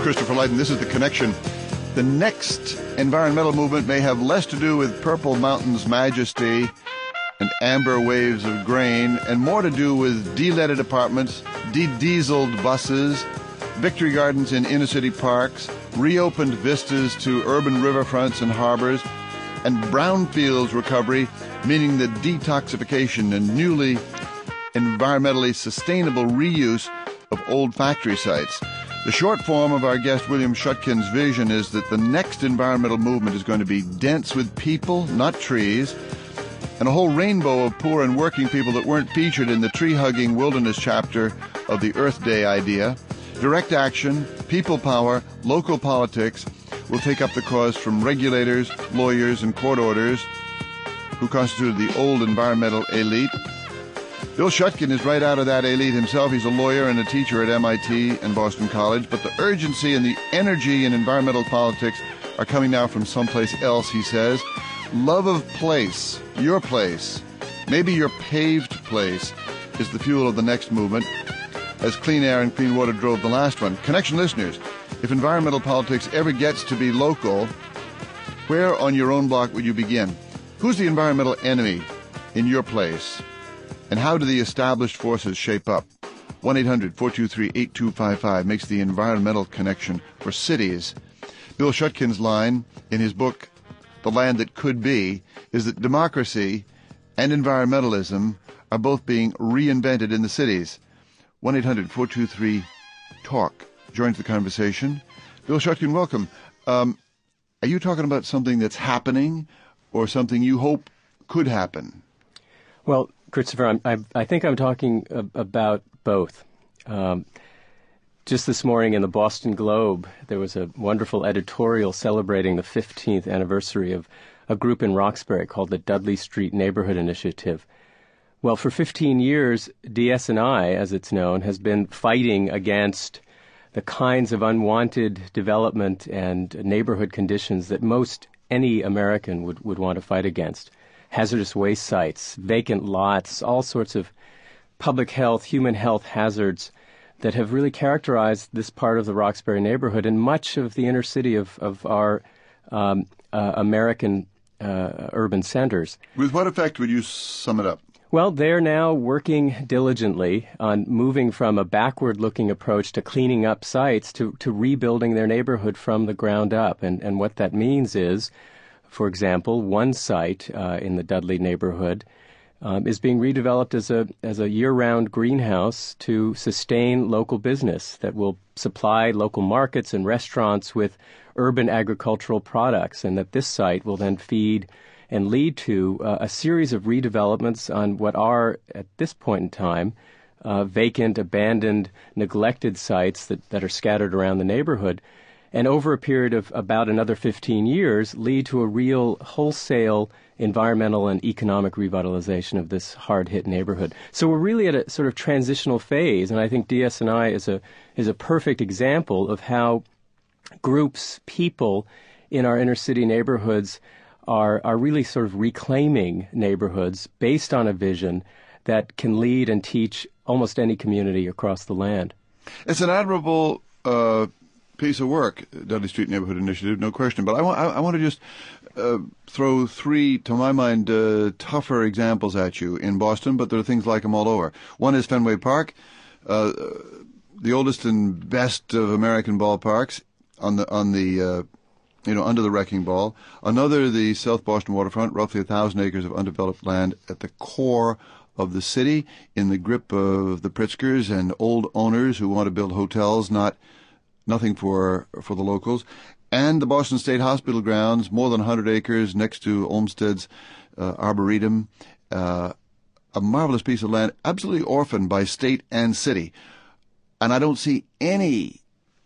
Christopher Lydon. This is The Connection. The next environmental movement may have less to do with Purple Mountain's majesty and amber waves of grain, and more to do with de-leaded apartments, de-dieseled buses, victory gardens in inner-city parks, reopened vistas to urban riverfronts and harbors, and brownfields recovery, meaning the detoxification and newly environmentally sustainable reuse of old factory sites. The short form of our guest William Shutkin's vision is that the next environmental movement is going to be dense with people, not trees, and a whole rainbow of poor and working people that weren't featured in the tree-hugging wilderness chapter of the Earth Day idea. Direct action, people power, local politics will take up the cause from regulators, lawyers, and court orders who constituted the old environmental elite. Bill Shutkin is right out of that elite himself. He's a lawyer and a teacher at MIT and Boston College, but the urgency and the energy in environmental politics are coming now from someplace else, he says. Love of place, your place, maybe your paved place, is the fuel of the next movement, as clean air and clean water drove the last one. Connection listeners, if environmental politics ever gets to be local, where on your own block would you begin? Who's the environmental enemy in your place? And how do the established forces shape up? 1-800-423-8255 makes the environmental connection for cities. Bill Shutkin's line in his book, The Land That Could Be, is that democracy and environmentalism are both being reinvented in the cities. 1-800-423-TALK joins the conversation. Bill Shutkin, welcome. Are you talking about something that's happening or something you hope could happen? Well, Christopher, I think I'm talking about both. Just this morning in the Boston Globe, there was a wonderful editorial celebrating the 15th anniversary of a group in Roxbury called the Dudley Street Neighborhood Initiative. Well, for 15 years, DS&I, as it's known, has been fighting against the kinds of unwanted development and neighborhood conditions that most any American would want to fight against. Hazardous waste sites, vacant lots, all sorts of public health, human health hazards that have really characterized this part of the Roxbury neighborhood and much of the inner city of our American urban centers. With what effect would you sum it up? Well, they're now working diligently on moving from a backward-looking approach to cleaning up sites to rebuilding their neighborhood from the ground up. And what that means is, for example, one site in the Dudley neighborhood is being redeveloped as a year-round greenhouse to sustain local business that will supply local markets and restaurants with urban agricultural products, and that this site will then feed and lead to a series of redevelopments on what are, at this point in time, vacant, abandoned, neglected sites that are scattered around the neighborhood, and over a period of about another 15 years lead to a real wholesale environmental and economic revitalization of this hard-hit neighborhood. So we're really at a sort of transitional phase, and I think DS&I is a perfect example of how groups, people in our inner-city neighborhoods are really sort of reclaiming neighborhoods based on a vision that can lead and teach almost any community across the land. It's an admirable piece of work, Dudley Street Neighborhood Initiative, no question. But I want to just throw three, to my mind, tougher examples at you in Boston, but there are things like them all over. One is Fenway Park, the oldest and best of American ballparks under the wrecking ball. Another, the South Boston waterfront, roughly 1,000 acres of undeveloped land at the core of the city, in the grip of the Pritzkers and old owners who want to build hotels, nothing for the locals. And the Boston State Hospital grounds, more than 100 acres next to Olmsted's Arboretum, a marvelous piece of land, absolutely orphaned by state and city. And I don't see any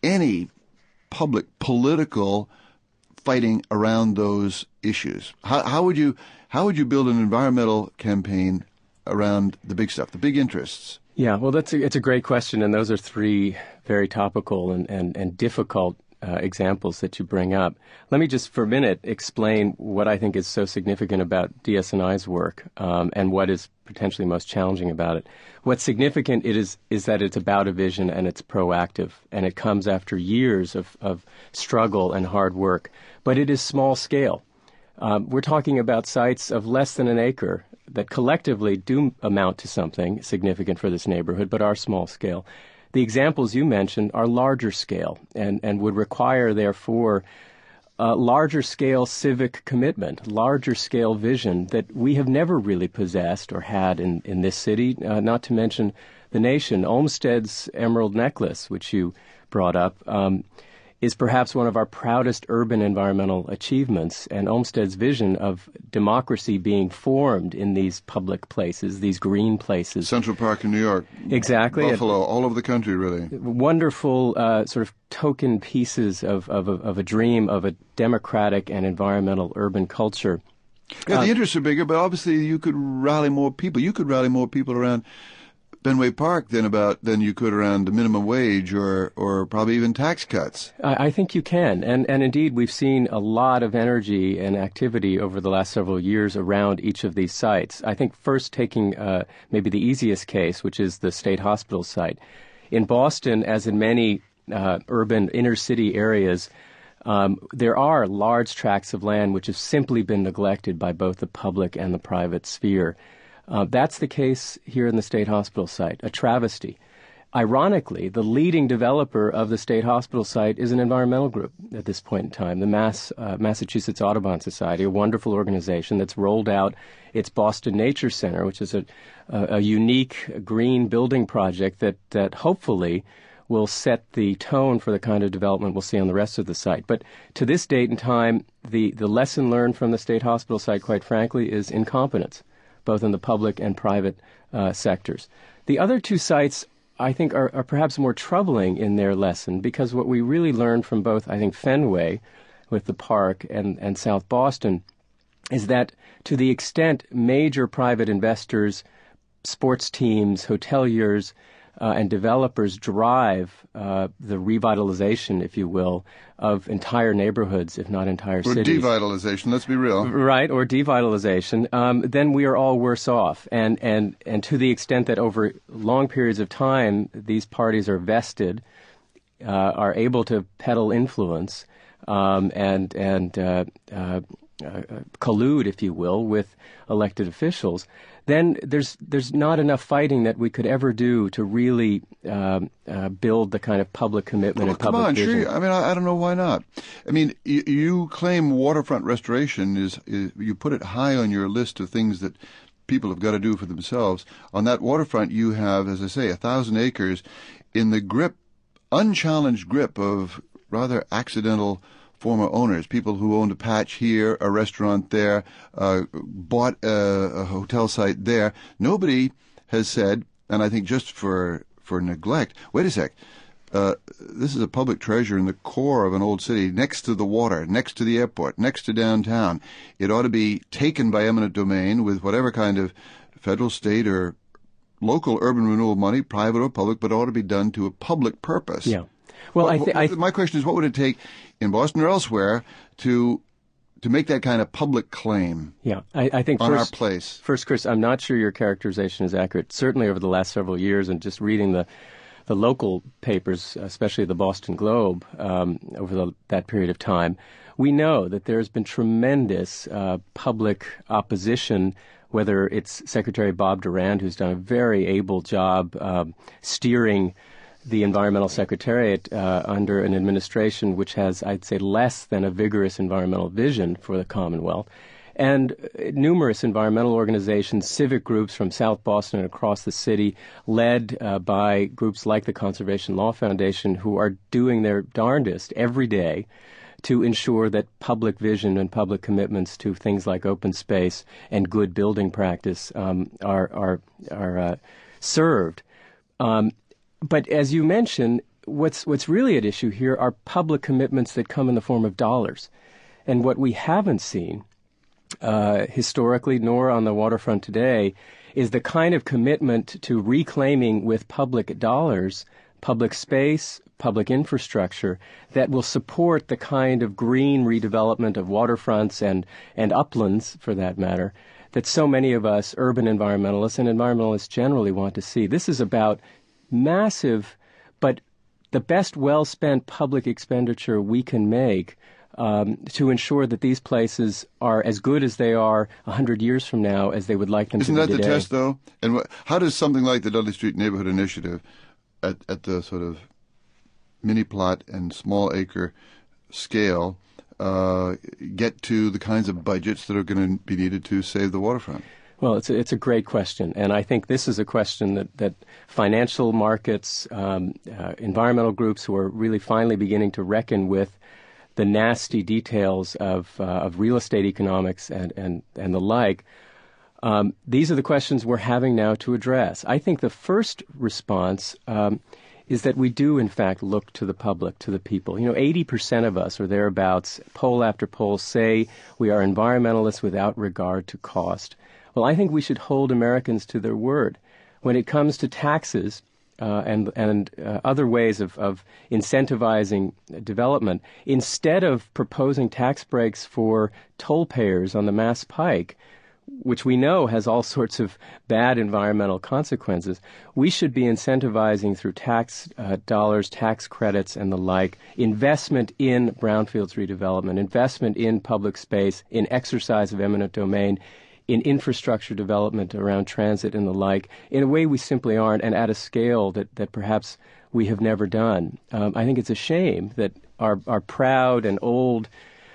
public political fighting around those issues. How would you build an environmental campaign around the big stuff, the big interests? Yeah, well, it's a great question, and those are three very topical and difficult examples that you bring up. Let me just for a minute explain what I think is so significant about DS&I's work and what is potentially most challenging about it. What's significant is that it's about a vision and it's proactive, and it comes after years of struggle and hard work. But it is small scale. We're talking about sites of less than an acre that collectively do amount to something significant for this neighborhood, but are small scale. The examples you mentioned are larger scale and would require, therefore, larger scale civic commitment, larger scale vision that we have never really possessed or had in this city, not to mention the nation. Olmsted's Emerald Necklace, which you brought up, is perhaps one of our proudest urban environmental achievements, and Olmsted's vision of democracy being formed in these public places, these green places. Central Park in New York. Exactly. Buffalo, all over the country, really. Wonderful sort of token pieces of a dream of a democratic and environmental urban culture. Yeah, the interests are bigger, but obviously you could rally more people. You could rally more people around Benway Park than you could around the minimum wage or probably even tax cuts. I think you can. And indeed, we've seen a lot of energy and activity over the last several years around each of these sites. I think first taking maybe the easiest case, which is the State Hospital site. In Boston, as in many urban inner-city areas, there are large tracts of land which have simply been neglected by both the public and the private sphere. That's the case here in the State Hospital site, a travesty. Ironically, the leading developer of the State Hospital site is an environmental group at this point in time, the Massachusetts Audubon Society, a wonderful organization that's rolled out its Boston Nature Center, which is a unique green building project that hopefully will set the tone for the kind of development we'll see on the rest of the site. But to this date and time, the lesson learned from the State Hospital site, quite frankly, is incompetence, both in the public and private sectors. The other two sites, I think, are perhaps more troubling in their lesson, because what we really learned from both, I think, Fenway with the park and South Boston is that to the extent major private investors, sports teams, hoteliers, and developers drive the revitalization, if you will, of entire neighborhoods, if not entire cities. Or devitalization, let's be real. Right, or devitalization, then we are all worse off. And to the extent that over long periods of time, these parties are vested, are able to peddle influence, and collude, if you will, with elected officials, then there's not enough fighting that we could ever do to really build the kind of public commitment and public vision. Sure. I mean, I don't know why not. I mean, you claim waterfront restoration is you put it high on your list of things that people have got to do for themselves. On that waterfront, you have, as I say, 1,000 acres in the unchallenged grip of rather accidental former owners, people who owned a patch here, a restaurant there, bought a hotel site there. Nobody has said, and I think just for neglect, wait a sec, this is a public treasure in the core of an old city, next to the water, next to the airport, next to downtown. It ought to be taken by eminent domain with whatever kind of federal, state, or local urban renewal money, private or public, but it ought to be done to a public purpose. Yeah. Well, my question is, what would it take in Boston or elsewhere to make that kind of public claim? Yeah, I think on our place. First, Chris, I'm not sure your characterization is accurate. Certainly, over the last several years, and just reading the local papers, especially the Boston Globe, over that period of time, we know that there has been tremendous public opposition. Whether it's Secretary Bob Durand, who's done a very able job steering the Environmental Secretariat under an administration which has, I'd say, less than a vigorous environmental vision for the Commonwealth, and numerous environmental organizations, civic groups from South Boston and across the city, led by groups like the Conservation Law Foundation, who are doing their darndest every day to ensure that public vision and public commitments to things like open space and good building practice are served. But as you mentioned, what's really at issue here are public commitments that come in the form of dollars. And what we haven't seen historically, nor on the waterfront today, is the kind of commitment to reclaiming with public dollars public space, public infrastructure that will support the kind of green redevelopment of waterfronts and uplands, for that matter, that so many of us urban environmentalists and environmentalists generally want to see. This is about massive, but the best well-spent public expenditure we can make to ensure that these places are as good as they are 100 years from now as they would like them to be today. Isn't that the test, though? And how does something like the Dudley Street Neighborhood Initiative at the sort of mini-plot and small acre scale get to the kinds of budgets that are going to be needed to save the waterfront? Well, it's a great question, and I think this is a question that financial markets, environmental groups who are really finally beginning to reckon with the nasty details of real estate economics and the like. These are the questions we're having now to address. I think the first response is that we do, in fact, look to the public, to the people. 80% of us or thereabouts, poll after poll, say we are environmentalists without regard to cost. Well, I think we should hold Americans to their word. When it comes to taxes and other ways of incentivizing development, instead of proposing tax breaks for toll payers on the Mass Pike, which we know has all sorts of bad environmental consequences, we should be incentivizing through tax dollars, tax credits, and the like, investment in brownfields redevelopment, investment in public space, in exercise of eminent domain, in infrastructure development around transit and the like, in a way we simply aren't, and at a scale that perhaps we have never done. I think it's a shame that our proud and old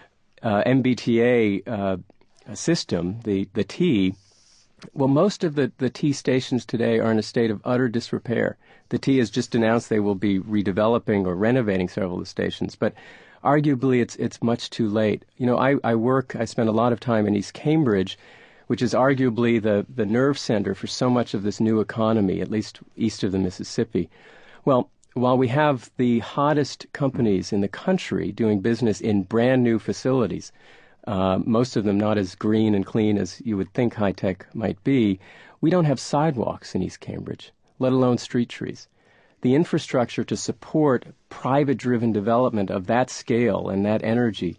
MBTA system, the T, well, most of the T stations today are in a state of utter disrepair. The T has just announced they will be redeveloping or renovating several of the stations, but arguably it's much too late. I spend a lot of time in East Cambridge, which is arguably the nerve center for so much of this new economy, at least east of the Mississippi. Well, while we have the hottest companies in the country doing business in brand new facilities, most of them not as green and clean as you would think high-tech might be, we don't have sidewalks in East Cambridge, let alone street trees. The infrastructure to support private-driven development of that scale and that energy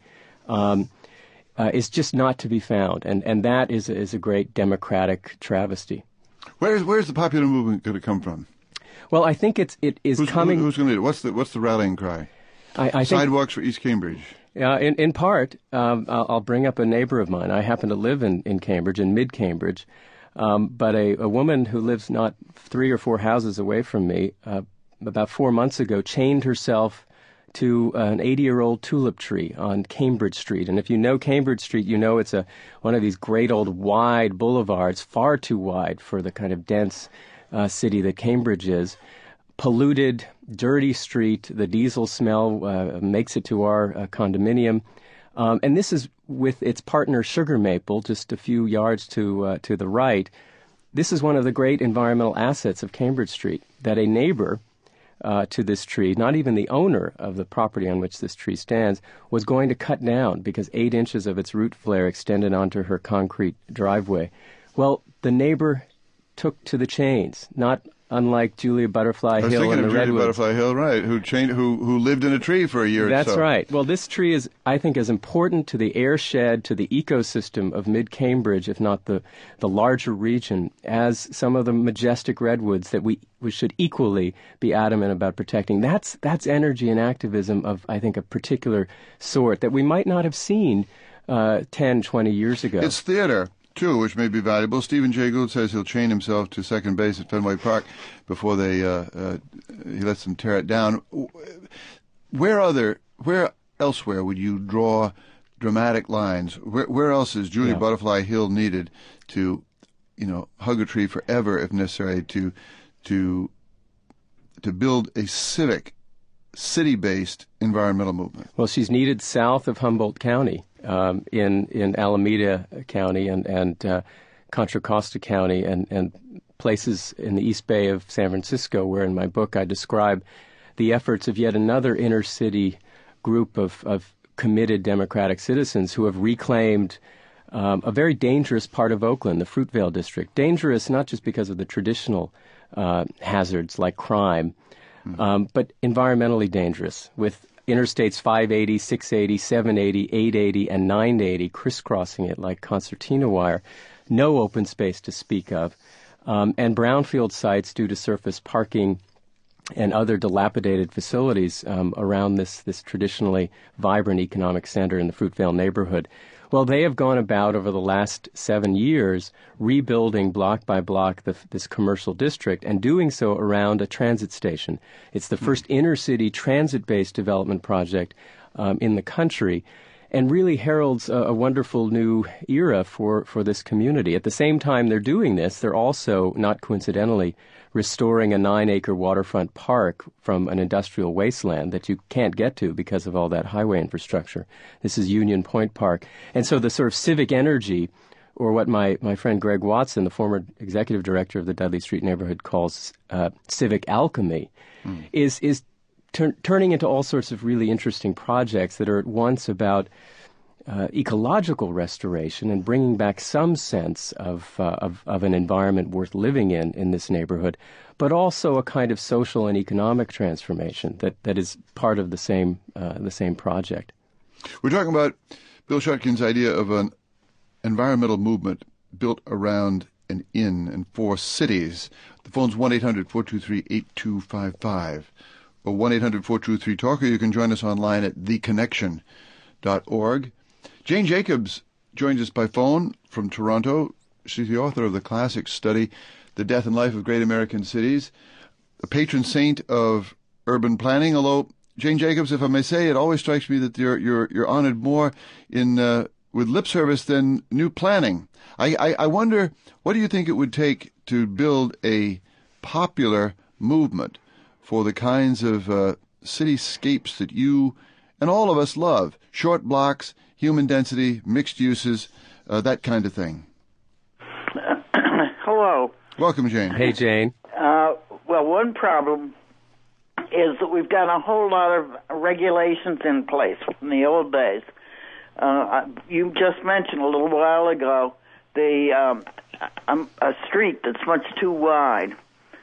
is just not to be found, and that is a great democratic travesty. Where's the popular movement going to come from? Well, I think it is coming. Who's going to lead it? What's the rallying cry? I think sidewalks for East Cambridge. In part, I'll bring up a neighbor of mine. I happen to live in Cambridge, in mid-Cambridge, but a woman who lives not 3 or 4 houses away from me, about 4 months ago, chained herself to an 80-year-old tulip tree on Cambridge Street. And if you know Cambridge Street, you know it's one of these great old wide boulevards, far too wide for the kind of dense city that Cambridge is. Polluted, dirty street. The diesel smell makes it to our condominium. And this is with its partner Sugar Maple, just a few yards to the right. This is one of the great environmental assets of Cambridge Street, that a neighbor to this tree, not even the owner of the property on which this tree stands, was going to cut down because 8 inches of its root flare extended onto her concrete driveway. Well, the neighbor took to the chains, not unlike Julia Butterfly Hill and the Redwoods. Julia Butterfly Hill, right, who lived in a tree for a year or so. That's right. Well, this tree is, I think, as important to the air shed, to the ecosystem of mid-Cambridge, if not the larger region, as some of the majestic redwoods that we should equally be adamant about protecting. That's energy and activism of, I think, a particular sort that we might not have seen 10, 20 years ago. It's theater, too, which may be valuable. Stephen Jay Gould says he'll chain himself to second base at Fenway Park before he lets them tear it down. Where elsewhere would you draw dramatic lines? Where else is Julia Butterfly Hill needed to, hug a tree forever if necessary to build a civic, city-based environmental movement? Well, she's needed south of Humboldt County. In Alameda County and Contra Costa County and places in the East Bay of San Francisco, where in my book I describe the efforts of yet another inner city group of committed democratic citizens who have reclaimed a very dangerous part of Oakland, the Fruitvale District. Dangerous not just because of the traditional hazards like crime, but environmentally dangerous, with interstates 580, 680, 780, 880, and 980 crisscrossing it like concertina wire. No open space to speak of. And brownfield sites due to surface parking and other dilapidated facilities around this traditionally vibrant economic center in the Fruitvale neighborhood. Well, they have gone about over the last 7 years rebuilding block by block this commercial district and doing so around a transit station. It's the first inner-city transit-based development project in the country, and really heralds a wonderful new era for this community. At the same time they're doing this, they're also, not coincidentally, restoring a 9-acre waterfront park from an industrial wasteland that you can't get to because of all that highway infrastructure. This is Union Point Park. And so the sort of civic energy, or what my friend Greg Watson, the former executive director of the Dudley Street neighborhood, calls civic alchemy, is turning into all sorts of really interesting projects that are at once about ecological restoration and bringing back some sense of an environment worth living in this neighborhood, but also a kind of social and economic transformation that is part of the same project. We're talking about Bill Shutkin's idea of an environmental movement built around and in 4 cities. The phone's 1-800-423-8255 or 1-800-423-TALKER. You can join us online at theconnection.org. Jane Jacobs joins us by phone from Toronto. She's the author of the classic study, The Death and Life of Great American Cities, a patron saint of urban planning. Although, Jane Jacobs, if I may say, it always strikes me that you're honored more with lip service than new planning. I wonder, what do you think it would take to build a popular movement for the kinds of cityscapes that you and all of us love? Short blocks, human density, mixed uses, that kind of thing. Hello. Welcome, Jane. Hey, Jane. Well, one problem is that we've got a whole lot of regulations in place from the old days. You just mentioned a little while ago a street that's much too wide.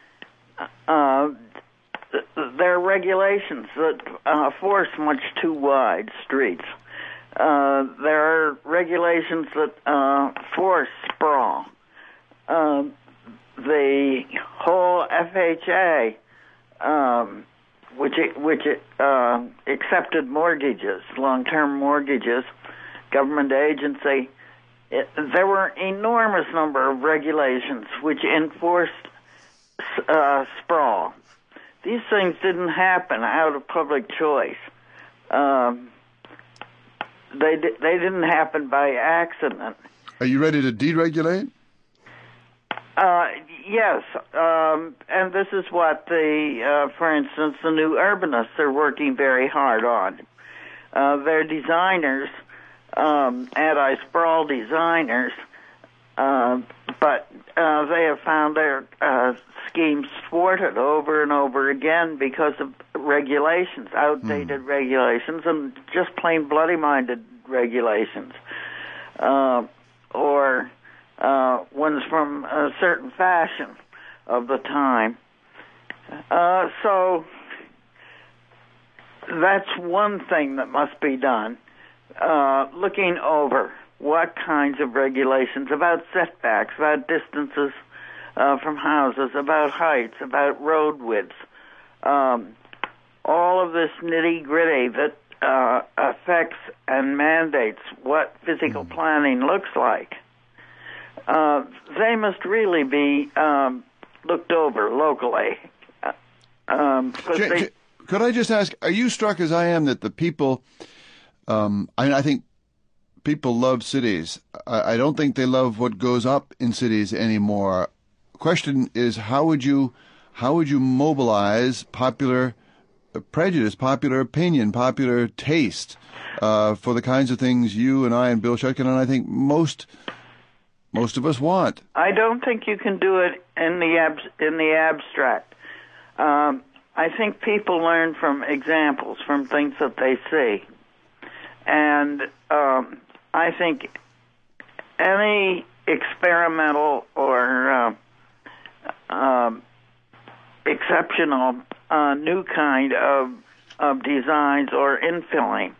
There are regulations that force much too wide streets. There are regulations that force sprawl. The whole FHA, which accepted mortgages, long-term mortgages, government agency, there were enormous number of regulations which enforced sprawl. These things didn't happen out of public choice. They didn't happen by accident. Are you ready to deregulate? Yes, and this is what for instance, the new urbanists are working very hard on. They're designers, anti-sprawl designers, but they have found their schemes thwarted over and over again because of regulations, outdated regulations, and just plain bloody-minded regulations, or ones from a certain fashion of the time. So that's one thing that must be done, looking over what kinds of regulations about setbacks, about distances from houses, about heights, about road widths, all of this nitty-gritty that affects and mandates what physical planning looks like. They must really be looked over locally. Could I just ask, are you struck as I am that the people, I think people love cities. I don't think they love what goes up in cities anymore. Question is, how would you mobilize popular prejudice, popular opinion, popular taste for the kinds of things you and I and Bill Shutkin and I think most of us want? I don't think you can do it in the abstract. I think people learn from examples, from things that they see, and I think any experimental or exceptional new kind of designs or infilling,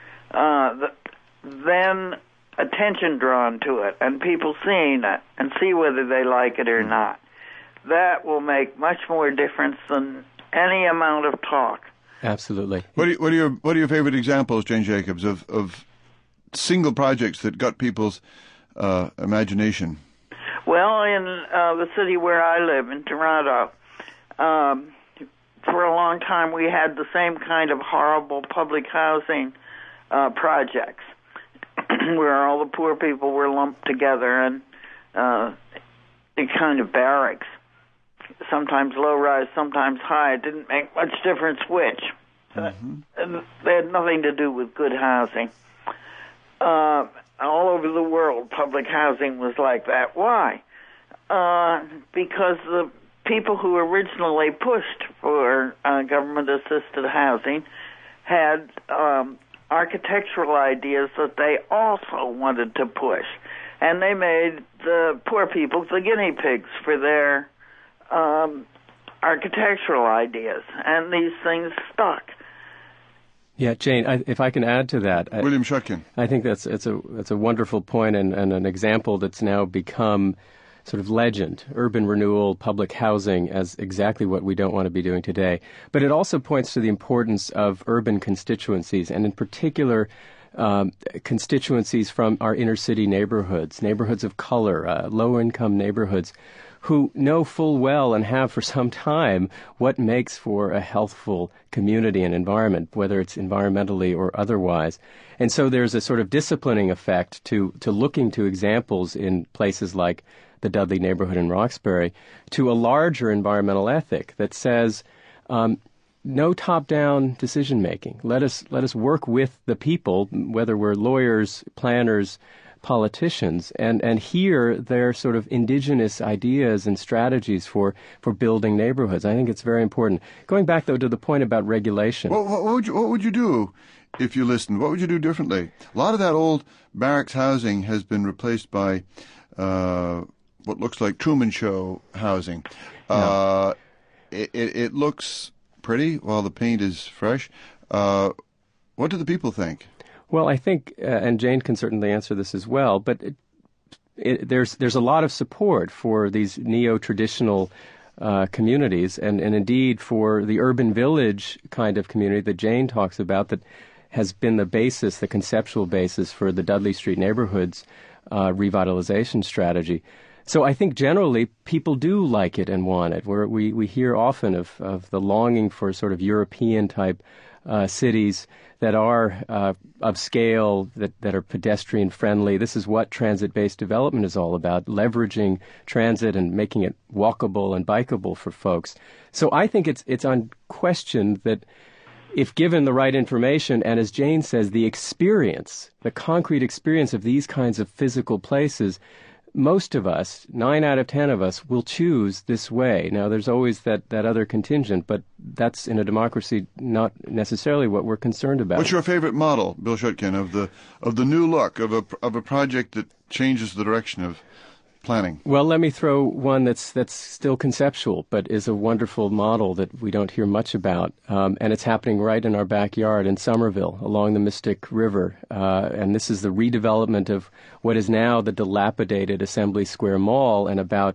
then attention drawn to it and people seeing it and see whether they like it or not. That will make much more difference than any amount of talk. Absolutely. What are your favorite examples, Jane Jacobs, of single projects that got people's imagination? Well, in the city where I live, in Toronto, for a long time we had the same kind of horrible public housing projects where all the poor people were lumped together and in kind of barracks, sometimes low-rise, sometimes high. It didn't make much difference which. They had nothing to do with good housing. All over the world, public housing was like that. Why? Because the people who originally pushed for government-assisted housing had architectural ideas that they also wanted to push. And they made the poor people the guinea pigs for their architectural ideas. And these things stuck. Yeah, Jane, if I can add to that. William Shutkin. I think that's a wonderful point and an example that's now become sort of legend, urban renewal, public housing as exactly what we don't want to be doing today. But it also points to the importance of urban constituencies, and in particular constituencies from our inner city neighborhoods of color, low-income neighborhoods, who know full well and have for some time what makes for a healthful community and environment, whether it's environmentally or otherwise. And so there's a sort of disciplining effect to looking to examples in places like the Dudley neighborhood in Roxbury, to a larger environmental ethic that says no top-down decision-making. Let us work with the people, whether we're lawyers, planners, politicians, and hear their sort of indigenous ideas and strategies for building neighborhoods. I think it's very important. Going back, though, to the point about regulation. Well, what would you do if you listened? What would you do differently? A lot of that old barracks housing has been replaced by what looks like Truman Show housing. Yeah. It looks pretty while the paint is fresh. What do the people think? Well, I think, and Jane can certainly answer this as well, but there's a lot of support for these neo-traditional communities, and indeed for the urban village kind of community that Jane talks about that has been the basis, the conceptual basis for the Dudley Street neighborhoods revitalization strategy. So I think generally people do like it and want it. We hear often of the longing for sort of European-type cities that are of scale, that are pedestrian-friendly. This is what transit-based development is all about, leveraging transit and making it walkable and bikeable for folks. So I think it's unquestioned that if given the right information, and as Jane says, the experience, the concrete experience of these kinds of physical places, most of us, 9 out of 10 of us, will choose this way. Now, there's always that other contingent, but that's in a democracy not necessarily what we're concerned about. What's your favorite model, Bill Shutkin, of the new look of a project that changes the direction of planning? Well, let me throw one that's still conceptual, but is a wonderful model that we don't hear much about, and it's happening right in our backyard in Somerville, along the Mystic River. And this is the redevelopment of what is now the dilapidated Assembly Square Mall, and about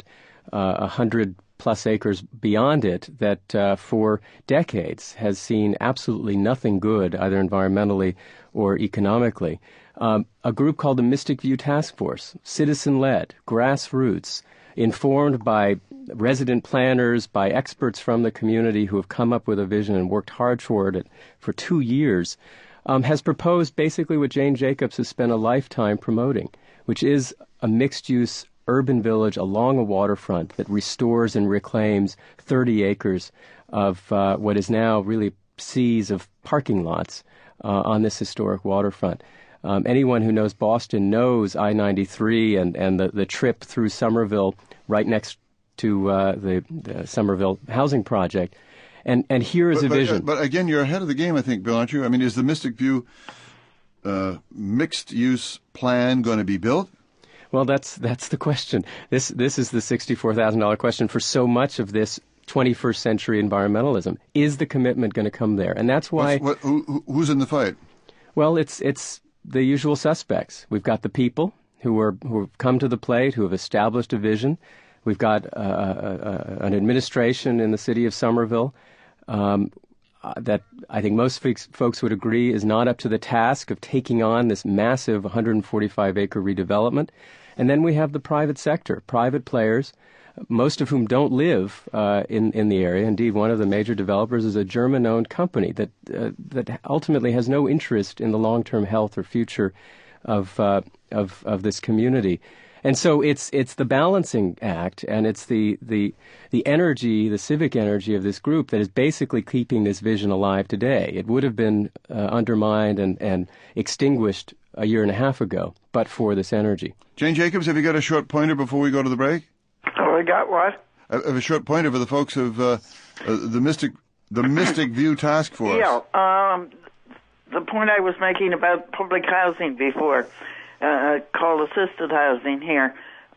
100+ acres beyond it that for decades has seen absolutely nothing good, either environmentally or economically. A group called the Mystic View Task Force, citizen-led, grassroots, informed by resident planners, by experts from the community who have come up with a vision and worked hard toward it for 2 years, has proposed basically what Jane Jacobs has spent a lifetime promoting, which is a mixed-use urban village along a waterfront that restores and reclaims 30 acres of what is now really seas of parking lots on this historic waterfront. Anyone who knows Boston knows I-93 and the trip through Somerville right next to the Somerville housing project. And here is a vision. But again, you're ahead of the game, I think, Bill, aren't you? I mean, is the Mystic View mixed-use plan going to be built? Well, that's the question. This is the $64,000 question for so much of this 21st century environmentalism. Is the commitment going to come there? And that's why... Who's in the fight? Well, it's the usual suspects. We've got the people who have come to the plate, who have established a vision. We've got an administration in the city of Somerville that I think most folks would agree is not up to the task of taking on this massive 145-acre redevelopment. And then we have the private sector, private players, most of whom don't live in the area. Indeed, one of the major developers is a German-owned company that ultimately has no interest in the long-term health or future of this community. And so it's the balancing act, and it's the energy, the civic energy of this group that is basically keeping this vision alive today. It would have been undermined and extinguished a year and a half ago, but for this energy. Jane Jacobs, have you got a short pointer before we go to the break? Oh, I got what? I have a short pointer for the folks of the Mystic View Task Force. Yeah, the point I was making about public housing before, called assisted housing here.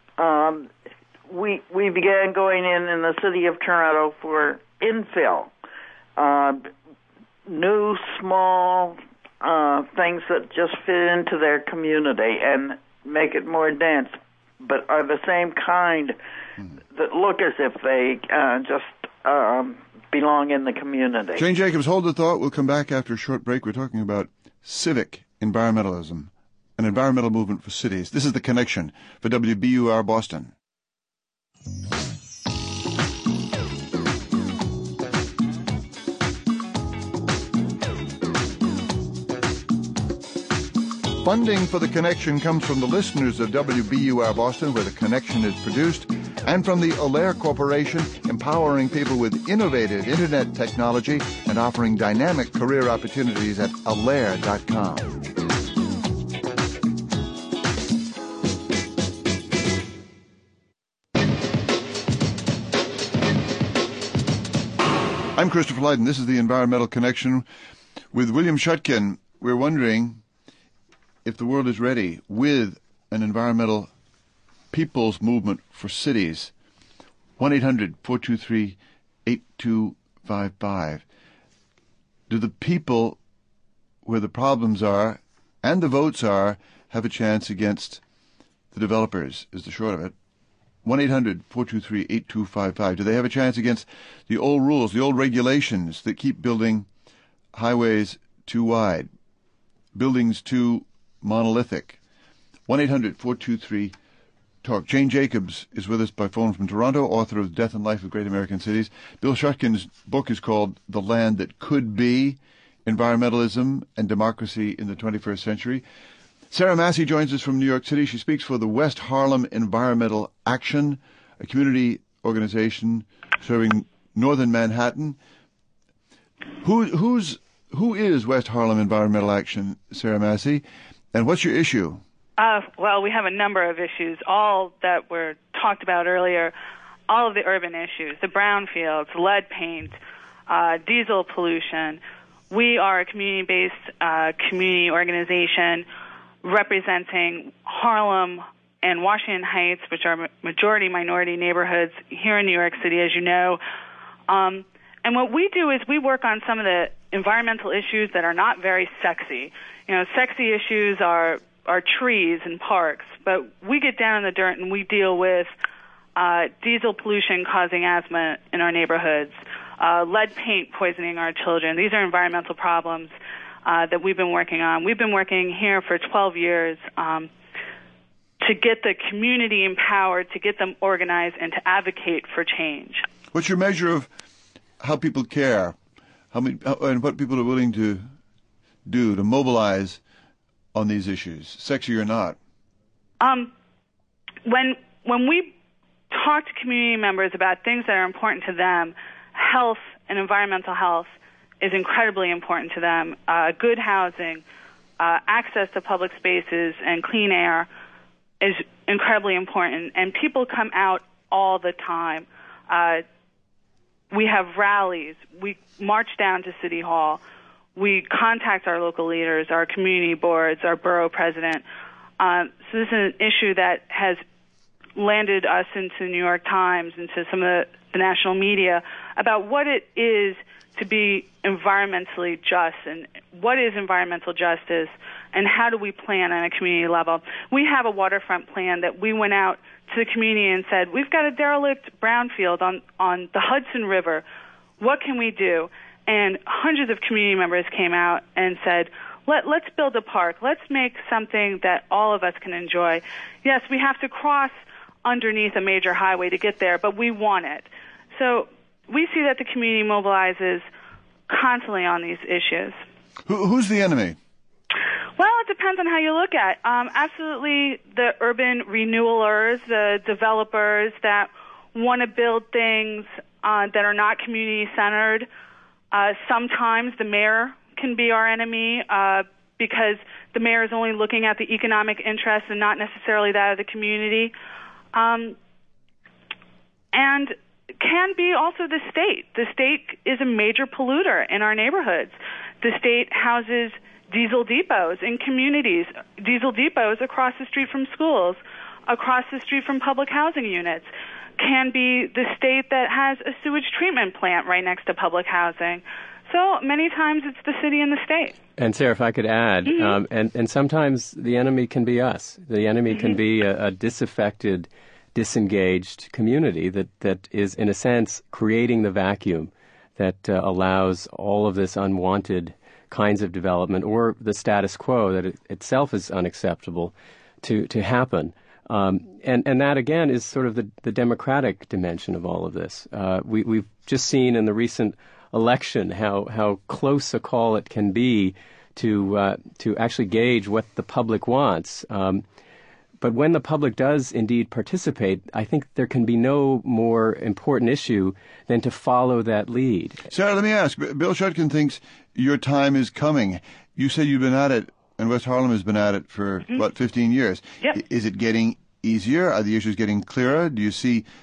We began going in the city of Toronto for infill, new small things that just fit into their community and make it more dense, but are the same kind that look as if they just belong in the community. Jane Jacobs, hold the thought. We'll come back after a short break. We're talking about civic environmentalism, an environmental movement for cities. This is The Connection for WBUR Boston. Funding for The Connection comes from the listeners of WBUR Boston, where The Connection is produced, and from the Alair Corporation, empowering people with innovative Internet technology and offering dynamic career opportunities at alair.com. I'm Christopher Lydon. This is the Environmental Connection with William Shutkin. We're wondering if the world is ready with an environmental people's movement for cities. 1-800-423-8255. Do the people where the problems are and the votes are have a chance against the developers, is the short of it. 1-800-423-8255. Do they have a chance against the old rules, the old regulations that keep building highways too wide, buildings too monolithic? 1-800-423-TALK. Jane Jacobs is with us by phone from Toronto, author of Death and Life of Great American Cities. Bill Shutkin's book is called The Land That Could Be, Environmentalism and Democracy in the 21st Century. Sarah Massey joins us from New York City. She speaks for the West Harlem Environmental Action, a community organization serving northern Manhattan. Who is West Harlem Environmental Action, Sarah Massey, and what's your issue? Well, we have a number of issues, all that were talked about earlier, all of the urban issues, the brownfields, lead paint, diesel pollution. We are a community-based community organization representing Harlem and Washington Heights, which are majority minority neighborhoods here in New York City, as you know. And what we do is we work on some of the environmental issues that are not very sexy. You know, sexy issues are trees and parks, but we get down in the dirt and we deal with diesel pollution causing asthma in our neighborhoods, lead paint poisoning our children. These are environmental problems that we've been working on. We've been working here for 12 years to get the community empowered, to get them organized, and to advocate for change. What's your measure of how people care, and what people are willing to do to mobilize on these issues, sexy or not? When we talk to community members about things that are important to them, health and environmental health is incredibly important to them. Good housing, access to public spaces, and clean air is incredibly important. And people come out all the time. We have rallies. We march down to City Hall. We contact our local leaders, our community boards, our borough president. So this is an issue that has landed us into the New York Times, into some of the national media, about what it is to be environmentally just and what is environmental justice and how do we plan on a community level. We have a waterfront plan that we went out to the community and said, we've got a derelict brownfield on the Hudson River. What can we do? And hundreds of community members came out and said, let's build a park. Let's make something that all of us can enjoy. Yes, we have to cross underneath a major highway to get there, but we want it. So we see that the community mobilizes constantly on these issues. Who's the enemy? Well, it depends on how you look at it. Absolutely, the urban renewalers, the developers that want to build things that are not community-centered. Sometimes the mayor can be our enemy because the mayor is only looking at the economic interests and not necessarily that of the community. And can be also the state. The state is a major polluter in our neighborhoods. The state houses diesel depots in communities, diesel depots across the street from schools, across the street from public housing units. Can be the state that has a sewage treatment plant right next to public housing. So many times it's the city and the state. And Sarah, if I could add, and sometimes the enemy can be us. The enemy can be a disaffected, disengaged community that is, in a sense, creating the vacuum that allows all of this unwanted kinds of development or the status quo that itself is unacceptable to happen. And that, again, is sort of the democratic dimension of all of this. We've just seen in the recent election how close a call it can be to actually gauge what the public wants. But when the public does indeed participate, I think there can be no more important issue than to follow that lead. Sarah, let me ask. Bill Shudkin thinks your time is coming. You said you've been at it, and West Harlem has been at it for, 15 years. Yep. Is it getting easier? Are the issues getting clearer? Do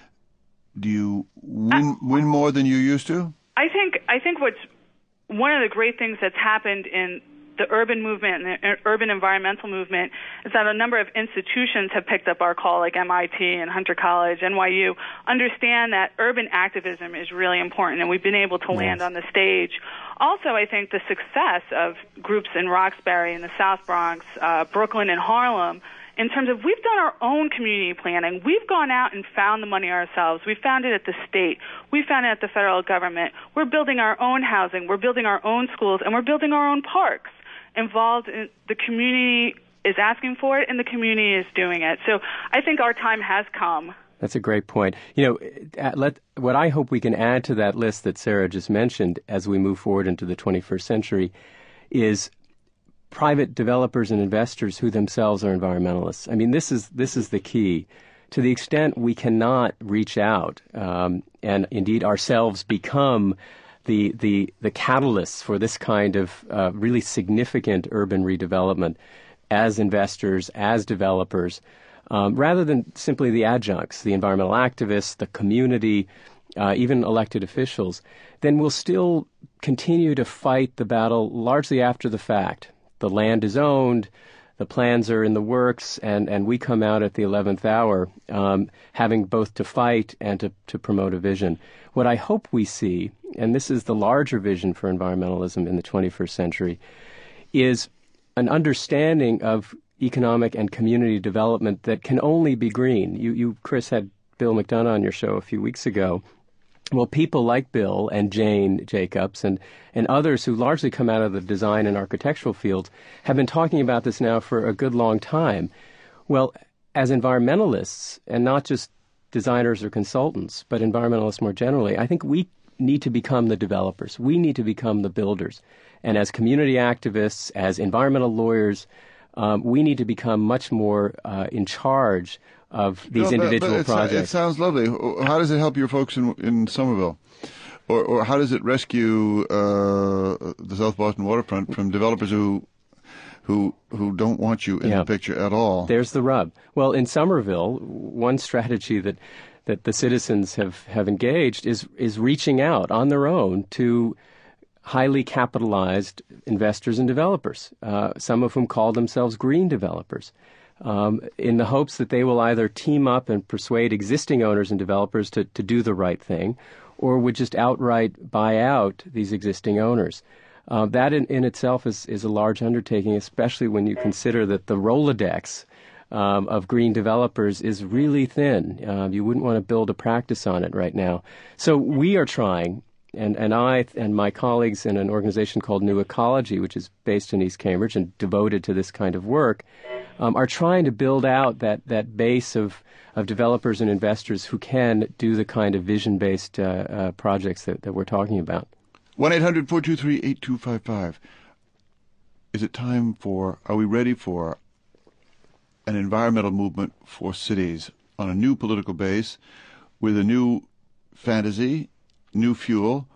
you win more than you used to? I think what's one of the great things that's happened in the urban movement and the urban environmental movement is that a number of institutions have picked up our call, like MIT and Hunter College, NYU, understand that urban activism is really important, and we've been able to land on the stage. Also, I think the success of groups in Roxbury and the South Bronx, Brooklyn and Harlem, in terms of we've done our own community planning. We've gone out and found the money ourselves. We found it at the state. We found it at the federal government. We're building our own housing. We're building our own schools, and we're building our own parks. Involved in the community is asking for it, and the community is doing it. So I think our time has come. That's a great point. What I hope we can add to that list that Sarah just mentioned as we move forward into the 21st century is private developers and investors who themselves are environmentalists. I mean, this is the key. To the extent we cannot reach out and indeed ourselves become the catalysts for this kind of really significant urban redevelopment as investors, as developers, rather than simply the adjuncts, the environmental activists, the community, even elected officials, then we'll still continue to fight the battle largely after the fact. The land is owned, the plans are in the works, and we come out at the 11th hour having both to fight and to promote a vision. What I hope we see, and this is the larger vision for environmentalism in the 21st century, is an understanding of economic and community development that can only be green. You Chris, had Bill McDonough on your show a few weeks ago. Well, people like Bill and Jane Jacobs and others who largely come out of the design and architectural fields have been talking about this now for a good long time. Well, as environmentalists, and not just designers or consultants, but environmentalists more generally, I think we need to become the developers. We need to become the builders. And as community activists, as environmental lawyers, we need to become much more in charge of these individual projects. It sounds lovely. How does it help your folks in Somerville? Or how does it rescue the South Boston waterfront from developers who don't want you in the picture at all? There's the rub. Well, in Somerville, one strategy that the citizens have engaged is reaching out on their own to highly capitalized investors and developers, some of whom call themselves green developers. in the hopes that they will either team up and persuade existing owners and developers to do the right thing, or would just outright buy out these existing owners. That in itself is a large undertaking, especially when you consider that the Rolodex of green developers is really thin. You wouldn't want to build a practice on it right now. So we are trying, and I and my colleagues in an organization called New Ecology, which is based in East Cambridge and devoted to this kind of work, are trying to build out that base of developers and investors who can do the kind of vision-based projects that we're talking about. 1-800-423-8255. Is it time are we ready for an environmental movement for cities on a new political base with a new fantasy, new fuel?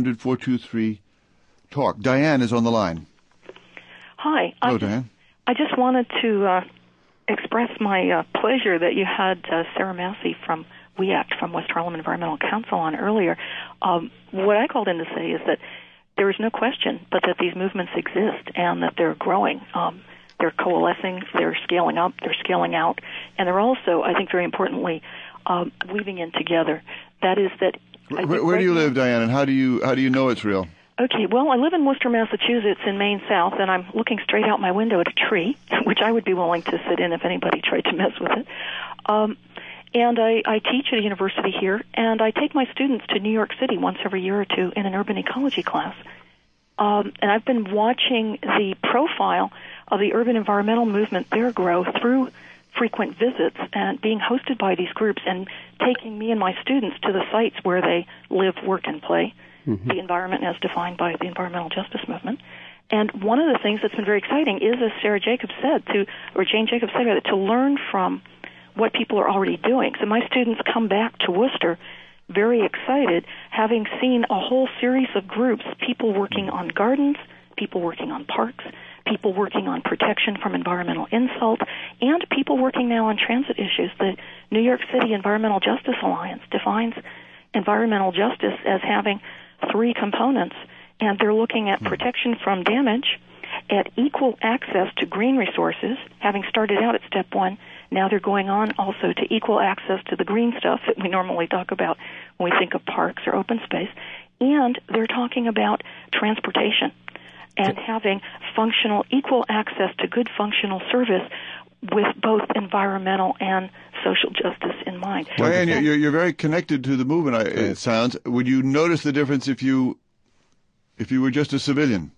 1-800-423-TALK. Diane is on the line. Hi. Hello, Diane. I just wanted to express my pleasure that you had Sarah Massey from WEACT, from West Harlem Environmental Council, on earlier. What I called in to say is that there is no question but that these movements exist and that they're growing. They're coalescing, they're scaling up, they're scaling out, and they're also, I think very importantly, weaving in together. That is that... Where do you live, Diane, and how do you know it's real? Okay, well, I live in Worcester, Massachusetts, in Maine South, and I'm looking straight out my window at a tree, which I would be willing to sit in if anybody tried to mess with it. And I teach at a university here, and I take my students to New York City once every year or two in an urban ecology class. And I've been watching the profile of the urban environmental movement there grow through frequent visits and being hosted by these groups and taking me and my students to the sites where they live, work, and play. The environment as defined by the environmental justice movement. And one of the things that's been very exciting is, as Jane Jacobs said, to learn from what people are already doing. So my students come back to Worcester very excited, having seen a whole series of groups, people working on gardens, people working on parks, people working on protection from environmental insult, and people working now on transit issues. The New York City Environmental Justice Alliance defines environmental justice as having 3 components, and they're looking at protection from damage, at equal access to green resources, having started out at step 1. Now they're going on also to equal access to the green stuff that we normally talk about when we think of parks or open space, and they're talking about transportation and having equal access to good functional service with both environmental and social justice in mind. Diane, you're very connected to the movement, it sounds. Would you notice the difference if you were just a civilian?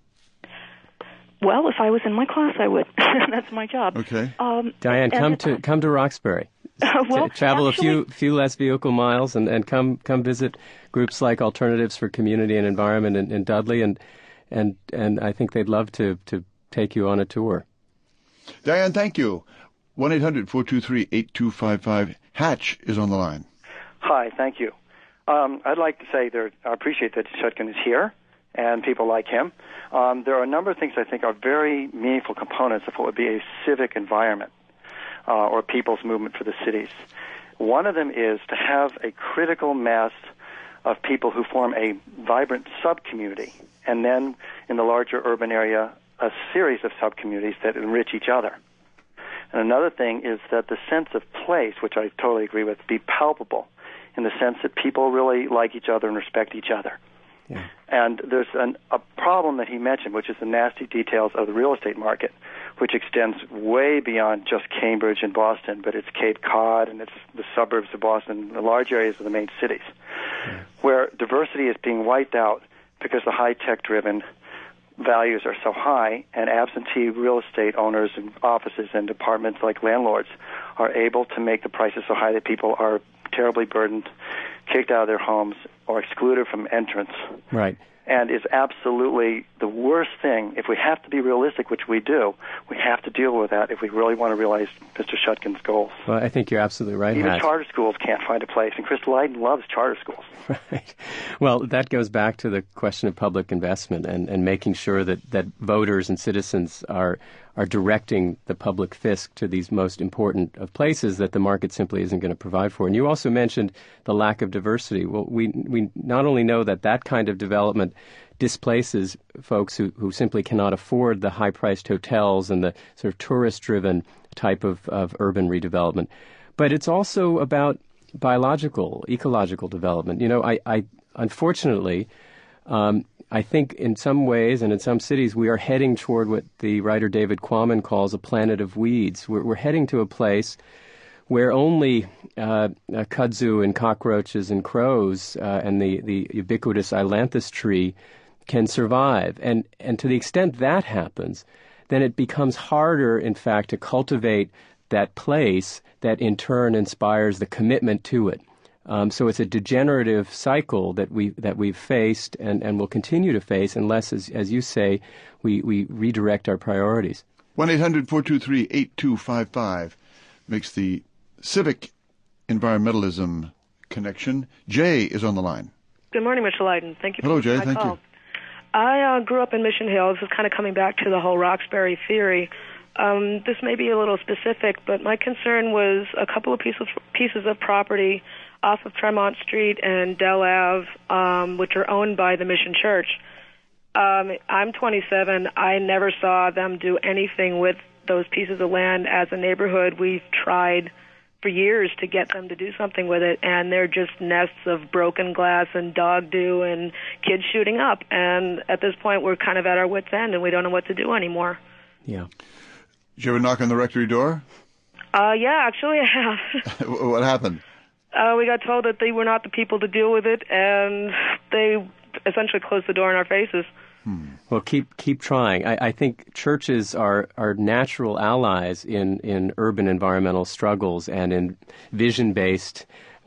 Well, if I was in my class, I would. That's my job. Okay. Diane, come to Roxbury. Travel a few less vehicle miles and come visit groups like Alternatives for Community and Environment in Dudley, and I think they'd love to take you on a tour. Diane, thank you. 1-800-423-8255. Hatch is on the line. Hi, thank you. I'd like to say I appreciate that Shutkin is here and people like him. There are a number of things I think are very meaningful components of what would be a civic environment or people's movement for the cities. One of them is to have a critical mass of people who form a vibrant sub-community, and then in the larger urban area, a series of sub-communities that enrich each other. And another thing is that the sense of place, which I totally agree with, be palpable in the sense that people really like each other and respect each other. Yeah. And there's a problem that he mentioned, which is the nasty details of the real estate market, which extends way beyond just Cambridge and Boston, but it's Cape Cod and it's the suburbs of Boston, the large areas of the main cities, where diversity is being wiped out because the high-tech-driven values are so high, and absentee real estate owners and offices and departments like landlords are able to make the prices so high that people are terribly burdened, kicked out of their homes, or excluded from entrance. Right. And is absolutely the worst thing. If we have to be realistic, which we do, we have to deal with that if we really want to realize Mr. Shutkin's goals. Well, I think you're absolutely right, Even Hatch. charter schools can't find a place, and Crystal Lydon loves charter schools. Right. Well, that goes back to the question of public investment and making sure that voters and citizens are directing the public fisc to these most important of places that the market simply isn't going to provide for. And you also mentioned the lack of diversity. Well, we not only know that kind of development displaces folks who simply cannot afford the high-priced hotels and the sort of tourist-driven type of urban redevelopment. But it's also about biological, ecological development. I unfortunately, I think in some ways and in some cities we are heading toward what the writer David Quammen calls a planet of weeds. We're heading to a place where only kudzu and cockroaches and crows and the ubiquitous ailanthus tree can survive. And to the extent that happens, then it becomes harder, in fact, to cultivate that place that in turn inspires the commitment to it. So it's a degenerative cycle that we've faced and will continue to face unless, as you say, we redirect our priorities. 1-800-423-8255 makes the civic environmentalism connection. Jay is on the line. Good morning, Mr. Leyden. Thank you for Hello, Jay. my Thank call. you. I grew up in Mission Hills. This is kind of coming back to the whole Roxbury theory. This may be a little specific, but my concern was a couple of pieces of property off of Tremont Street and Dell Ave, which are owned by the Mission Church. I'm 27. I never saw them do anything with those pieces of land as a neighborhood. We've tried for years to get them to do something with it, and they're just nests of broken glass and dog do and kids shooting up. And at this point, we're kind of at our wits' end, and we don't know what to do anymore. Yeah. Did you ever knock on the rectory door? Yeah, actually I have. What happened? We got told that they were not the people to deal with it, and they essentially closed the door in our faces. Well, keep trying. I think churches are natural allies in urban environmental struggles and in vision-based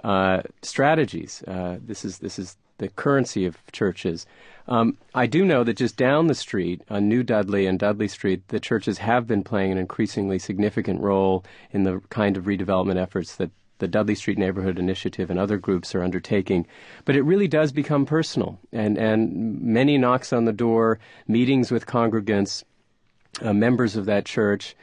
strategies. This is the currency of churches. I do know that just down the street on New Dudley and Dudley Street, the churches have been playing an increasingly significant role in the kind of redevelopment efforts that the Dudley Street Neighborhood Initiative and other groups are undertaking. But it really does become personal, and many knocks on the door, meetings with congregants, members of that church,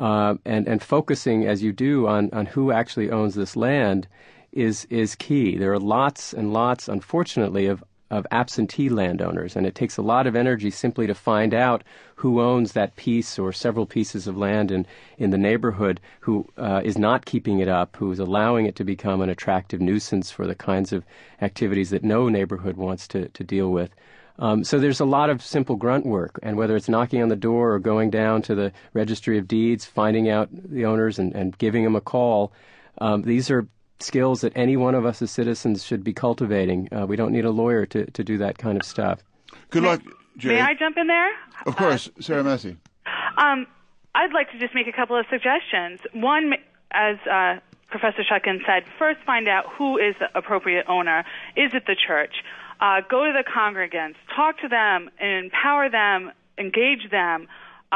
and focusing, as you do, on who actually owns this land is key. There are lots and lots, unfortunately, of absentee landowners, and it takes a lot of energy simply to find out who owns that piece or several pieces of land in the neighborhood, who is not keeping it up, who is allowing it to become an attractive nuisance for the kinds of activities that no neighborhood wants to deal with. So there's a lot of simple grunt work, and whether it's knocking on the door or going down to the Registry of Deeds, finding out the owners and giving them a call, these are skills that any one of us as citizens should be cultivating. We don't need a lawyer to do that kind of stuff. Good luck, Jay. May I jump in there? Of course, Sarah Massey. I'd like to just make a couple of suggestions. One, as Professor Shutkin said, first find out who is the appropriate owner. Is it the church? Go to the congregants, talk to them, empower them, engage them,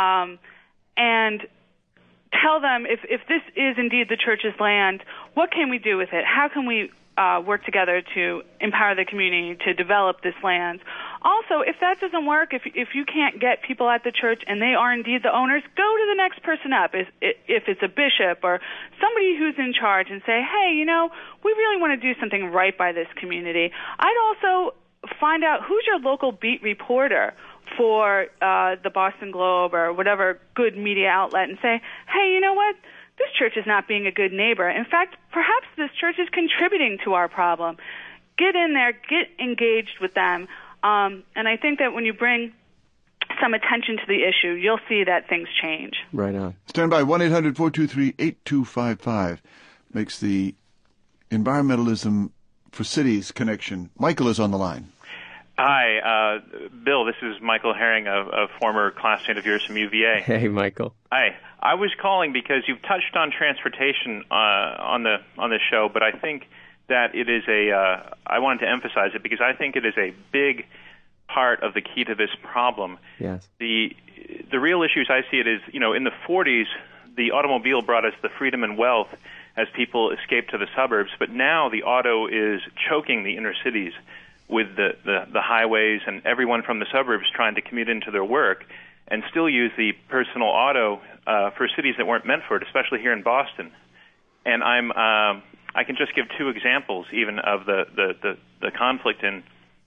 and tell them if this is indeed the church's land, what can we do with it? How can we work together to empower the community to develop this land? Also, if that doesn't work, if you can't get people at the church and they are indeed the owners, go to the next person up, if it's a bishop or somebody who's in charge, and say, hey, we really want to do something right by this community. I'd also find out who's your local beat reporter for the Boston Globe or whatever good media outlet, and say, hey, you know what? This church is not being a good neighbor. In fact, perhaps this church is contributing to our problem. Get in there, get engaged with them, and I think that when you bring some attention to the issue, you'll see that things change. Right on. Stand by. 1-800-423-8255 makes the environmentalism for cities connection. Michael is on the line. Hi, Bill. This is Michael Herring, a former classmate of yours from UVA. Hey, Michael. Hi. I was calling because you've touched on transportation on the show, but I think that it is I wanted to emphasize it because I think it is a big part of the key to this problem. Yes. The real issues I see it is, in the 40s, the automobile brought us the freedom and wealth as people escaped to the suburbs, but now the auto is choking the inner cities with the highways and everyone from the suburbs trying to commute into their work and still use the personal auto for cities that weren't meant for it, especially here in Boston. And I can just give two examples even of the conflict and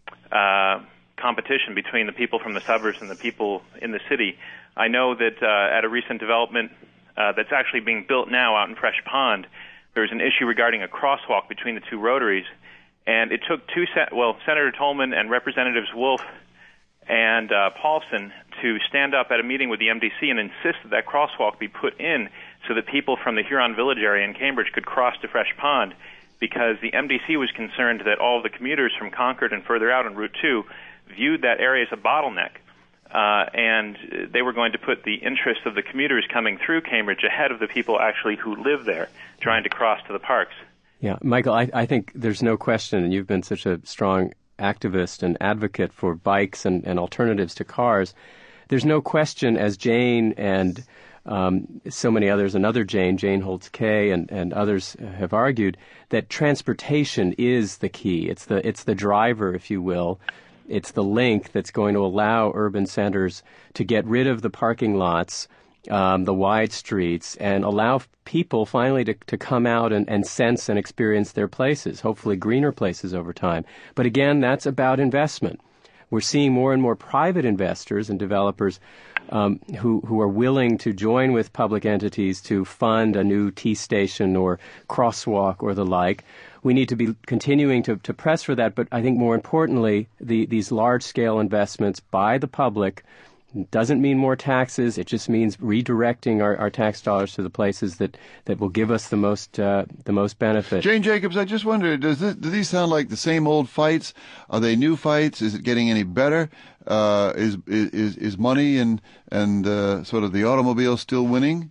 competition between the people from the suburbs and the people in the city. I know that at a recent development that's actually being built now out in Fresh Pond. There's an issue regarding a crosswalk between the two rotaries, and it took Senator Tolman and Representatives Wolf and Paulson to stand up at a meeting with the MDC and insist that that crosswalk be put in so that people from the Huron Village area in Cambridge could cross to Fresh Pond, because the MDC was concerned that all of the commuters from Concord and further out on Route 2 viewed that area as a bottleneck, and they were going to put the interest of the commuters coming through Cambridge ahead of the people actually who live there trying to cross to the parks. Yeah, Michael, I think there's no question, and you've been such a strong activist and advocate for bikes and alternatives to cars. There's no question, as Jane and so many others, another Jane Holtz Kay, and others have argued, that transportation is the key. It's the driver, if you will. It's the link that's going to allow urban centers to get rid of the parking lots, the wide streets, and allow people finally to come out and sense and experience their places, hopefully greener places over time. But again, that's about investment. We're seeing more and more private investors and developers who are willing to join with public entities to fund a new T station or crosswalk or the like. We need to be continuing to press for that, but I think more importantly, these large-scale investments by the public doesn't mean more taxes. It just means redirecting our tax dollars to the places that will give us the most benefit. Jane Jacobs, I just wonder, do these sound like the same old fights? Are they new fights? Is it getting any better? Is money and sort of the automobile still winning?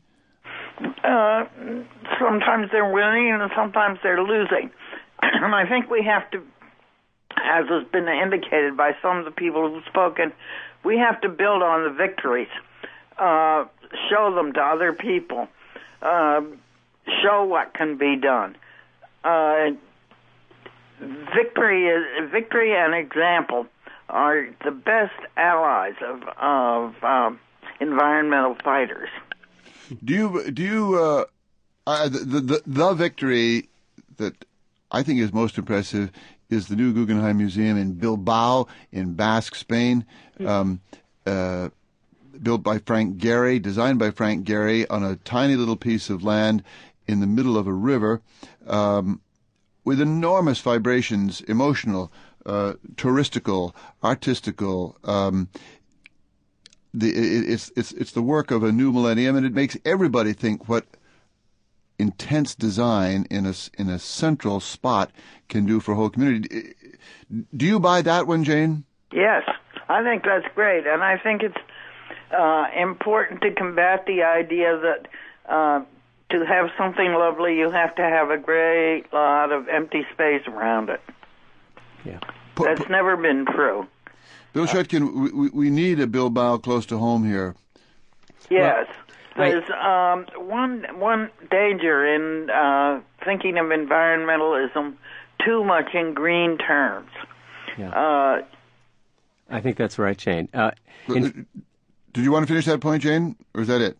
Sometimes they're winning and sometimes they're losing. And I think we have to, as has been indicated by some of the people who've spoken, we have to build on the victories, show them to other people, show what can be done. Victory and example are the best allies of environmental fighters. Do you the victory that I think is most impressive is the new Guggenheim Museum in Bilbao in Basque Spain, built by Frank Gehry, designed by Frank Gehry on a tiny little piece of land in the middle of a river, with enormous vibrations, emotional, touristical, artistical. It's the work of a new millennium, and it makes everybody think what intense design in a central spot can do for a whole community. Do you buy that one, Jane? Yes, I think that's great, and I think it's important to combat the idea that to have something lovely, you have to have a great lot of empty space around it. Yeah, that's never been true. Bill Shutkin, we need a Bilbao close to home here. Yes. There's one danger in thinking of environmentalism too much in green terms. Yeah. I think that's right, Jane. Did you want to finish that point, Jane, or is that it?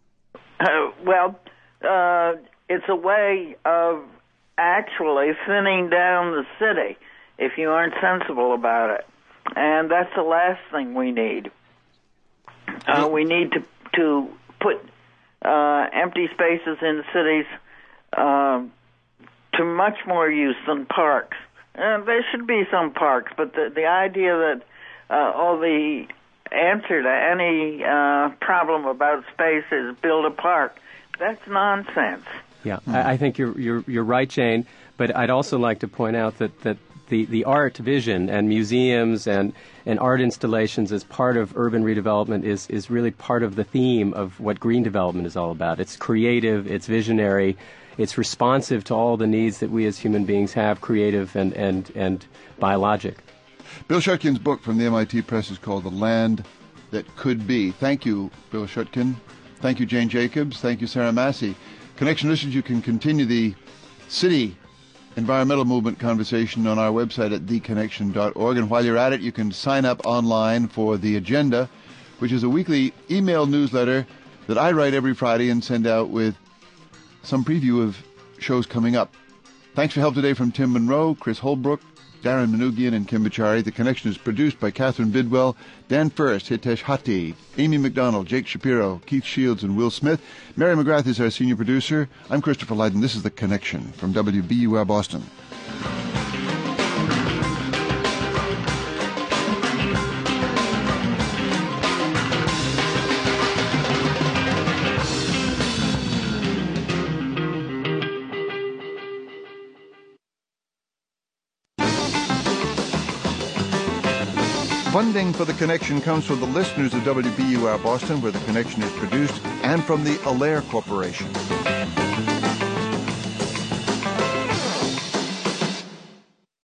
It's a way of actually thinning down the city if you aren't sensible about it. And that's the last thing we need. We need to put empty spaces in cities to much more use than parks. There should be some parks, but the idea that the answer to any problem about space is build a park, that's nonsense. Yeah, I think you're right, Jane. But I'd also like to point out that the art vision and museums and art installations as part of urban redevelopment is really part of the theme of what green development is all about. It's creative, it's visionary, it's responsive to all the needs that we as human beings have, creative and biologic. Bill Shutkin's book from the MIT Press is called The Land That Could Be. Thank you, Bill Shutkin. Thank you, Jane Jacobs. Thank you, Sarah Massey. Connection listeners, you can continue the city environmental movement conversation on our website at theconnection.org. And while you're at it, you can sign up online for The Agenda, which is a weekly email newsletter that I write every Friday and send out with some preview of shows coming up. Thanks for help today from Tim Monroe, Chris Holbrook, Darren Manoogian, and Kim Bachari. The Connection is produced by Catherine Bidwell, Dan First, Hitesh Hati, Amy McDonald, Jake Shapiro, Keith Shields, and Will Smith. Mary McGrath is our senior producer. I'm Christopher Lydon. This is The Connection from WBUR Boston. Funding for The Connection comes from the listeners of WBUR Boston, where The Connection is produced, and from the Allaire Corporation.